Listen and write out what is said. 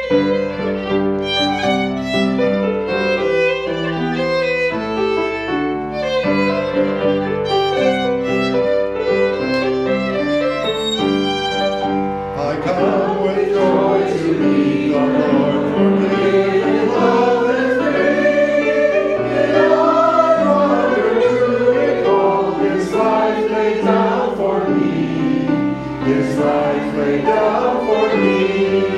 come with joy to meet the Lord, for great in love and free. In our wonder to recall His life laid down for me. His life laid down for me.